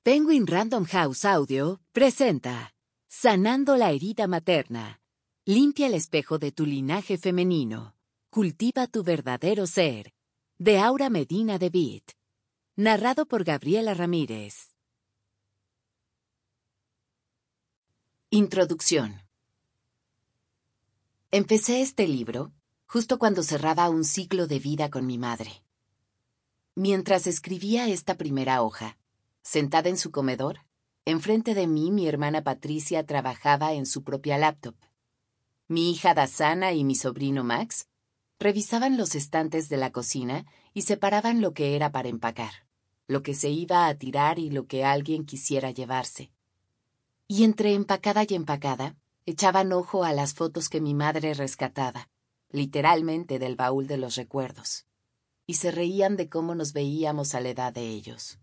Penguin Random House Audio presenta Sanando la herida materna. Limpia el espejo de tu linaje femenino. Cultiva tu verdadero ser. De Aura Medina de Vitt. Narrado por Gabriela Ramírez. Introducción. Empecé este libro justo cuando cerraba un ciclo de vida con mi madre. Mientras escribía esta primera hoja, sentada en su comedor, enfrente de mí mi hermana Patricia trabajaba en su propia laptop. Mi hija Dasana y mi sobrino Max revisaban los estantes de la cocina y separaban lo que era para empacar, lo que se iba a tirar y lo que alguien quisiera llevarse. Y entre empacada y empacada, echaban ojo a las fotos que mi madre rescataba, literalmente del baúl de los recuerdos, y se reían de cómo nos veíamos a la edad de ellos.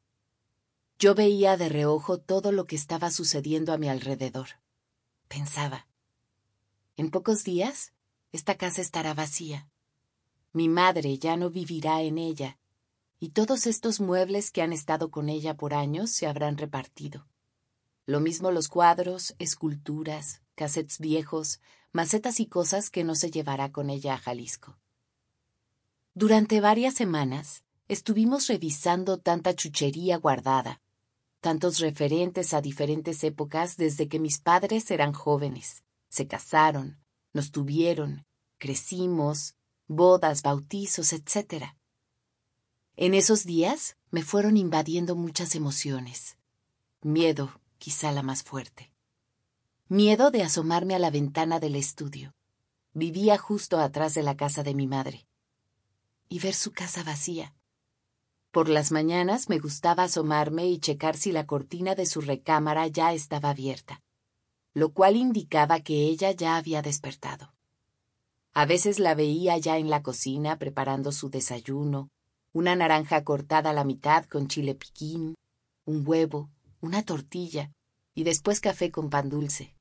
Yo veía de reojo todo lo que estaba sucediendo a mi alrededor. Pensaba, en pocos días, esta casa estará vacía. Mi madre ya no vivirá en ella, y todos estos muebles que han estado con ella por años se habrán repartido. Lo mismo los cuadros, esculturas, cassettes viejos, macetas y cosas que no se llevará con ella a Jalisco. Durante varias semanas estuvimos revisando tanta chuchería guardada, tantos referentes a diferentes épocas desde que mis padres eran jóvenes, se casaron, nos tuvieron, crecimos, bodas, bautizos, etc. En esos días me fueron invadiendo muchas emociones. Miedo, quizá la más fuerte. Miedo de asomarme a la ventana del estudio. Vivía justo atrás de la casa de mi madre. Y ver su casa vacía. Por las mañanas me gustaba asomarme y checar si la cortina de su recámara ya estaba abierta, lo cual indicaba que ella ya había despertado. A veces la veía ya en la cocina preparando su desayuno, una naranja cortada a la mitad con chile piquín, un huevo, una tortilla y después café con pan dulce.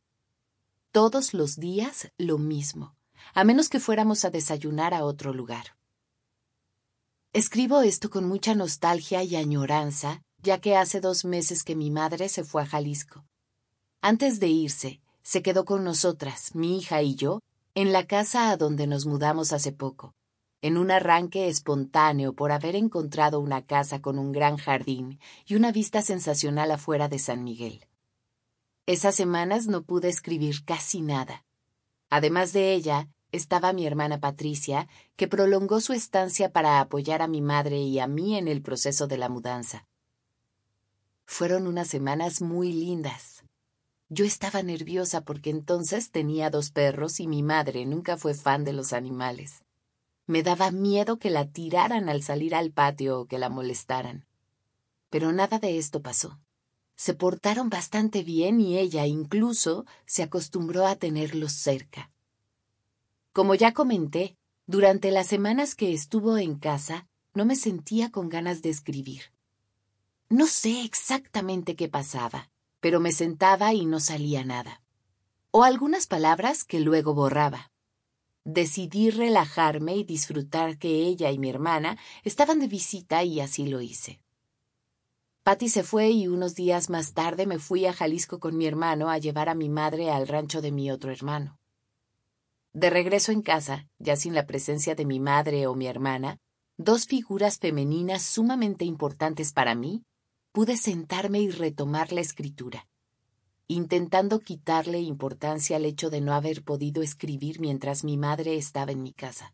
Todos los días lo mismo, a menos que fuéramos a desayunar a otro lugar. Escribo esto con mucha nostalgia y añoranza, ya que hace 2 meses que mi madre se fue a Jalisco. Antes de irse, se quedó con nosotras, mi hija y yo, en la casa a donde nos mudamos hace poco, en un arranque espontáneo por haber encontrado una casa con un gran jardín y una vista sensacional afuera de San Miguel. Esas semanas no pude escribir casi nada. Además de ella, estaba mi hermana Patricia, que prolongó su estancia para apoyar a mi madre y a mí en el proceso de la mudanza. Fueron unas semanas muy lindas. Yo estaba nerviosa porque entonces tenía 2 perros y mi madre nunca fue fan de los animales. Me daba miedo que la tiraran al salir al patio o que la molestaran. Pero nada de esto pasó. Se portaron bastante bien y ella incluso se acostumbró a tenerlos cerca. Como ya comenté, durante las semanas que estuvo en casa, no me sentía con ganas de escribir. No sé exactamente qué pasaba, pero me sentaba y no salía nada. O algunas palabras que luego borraba. Decidí relajarme y disfrutar que ella y mi hermana estaban de visita y así lo hice. Patty se fue y unos días más tarde me fui a Jalisco con mi hermano a llevar a mi madre al rancho de mi otro hermano. De regreso en casa, ya sin la presencia de mi madre o mi hermana, 2 figuras femeninas sumamente importantes para mí, pude sentarme y retomar la escritura, intentando quitarle importancia al hecho de no haber podido escribir mientras mi madre estaba en mi casa.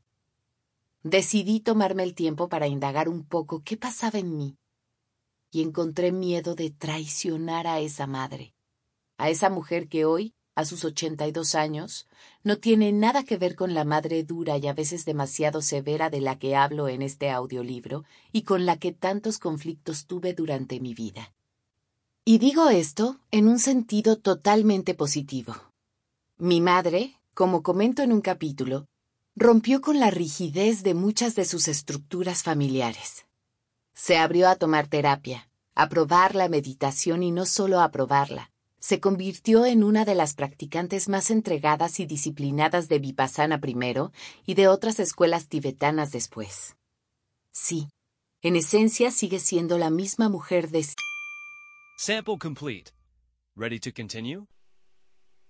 Decidí tomarme el tiempo para indagar un poco qué pasaba en mí, y encontré miedo de traicionar a esa madre, a esa mujer que hoy, a sus 82 años, no tiene nada que ver con la madre dura y a veces demasiado severa de la que hablo en este audiolibro y con la que tantos conflictos tuve durante mi vida. Y digo esto en un sentido totalmente positivo. Mi madre, como comento en un capítulo, rompió con la rigidez de muchas de sus estructuras familiares. Se abrió a tomar terapia, a probar la meditación y no solo a probarla. Se convirtió en una de las practicantes más entregadas y disciplinadas de Vipassana primero y de otras escuelas tibetanas después. Sí, en esencia sigue siendo la misma mujer de Sample complete. Ready to continue?